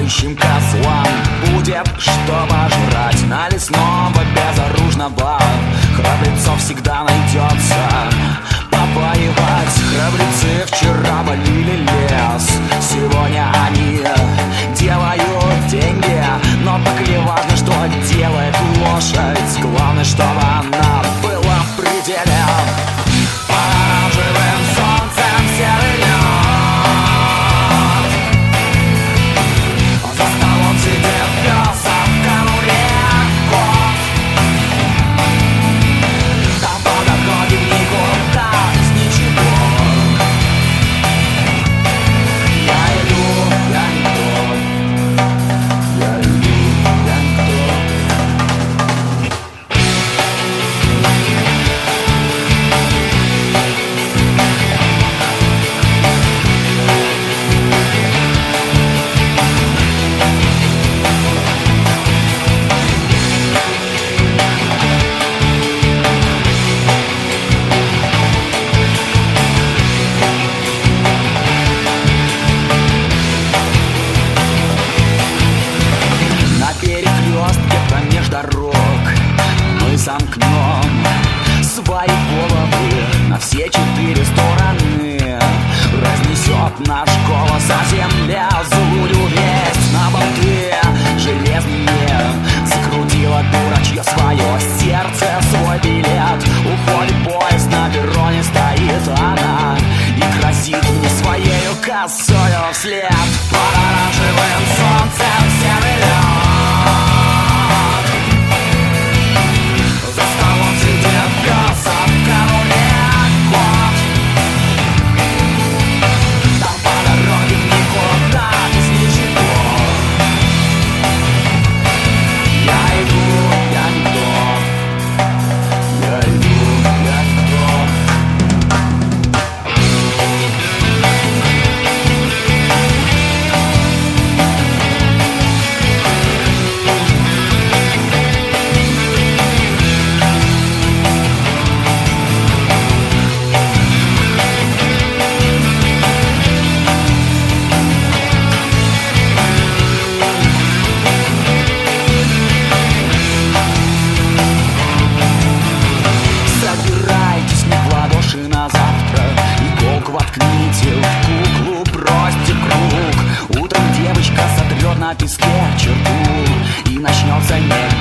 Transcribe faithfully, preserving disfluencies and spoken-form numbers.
лающим козлам будет что пожрать. На лесного безоружного храбрецов всегда найдется повоевать. Храбрецы вчера валили лес, сегодня они делают деньги. Но так ли важно, что делает лошадь? Главное, чтобы она была в пределе. Под оранжевым солнцем серый лед, за столом сидит пес, а в конуре кот. Там по дороге никуда из ничего. Я иду, я никто, я иду, я никто. На перекрестке промеж дорог мы сомкнем свои головы на все четыре стороны. Разнесет наш голос, а земля злую весть на болты железные. Закрутила дурачье свое сердце, свой билет. Уходит поезд, на перроне стоит она и грозит мне своею косою вслед. Под оранжевым солнцем серый лед, за столом сидит пес, а в конуре кот. Там по дороге никуда без ничего. Я иду, я никто, я иду, я никто. Собирайтесь не в ладоши на завтра, иголку воткните в куклу, бросьте круг. Утром девочка сотрет на песке черту, и начнется нежный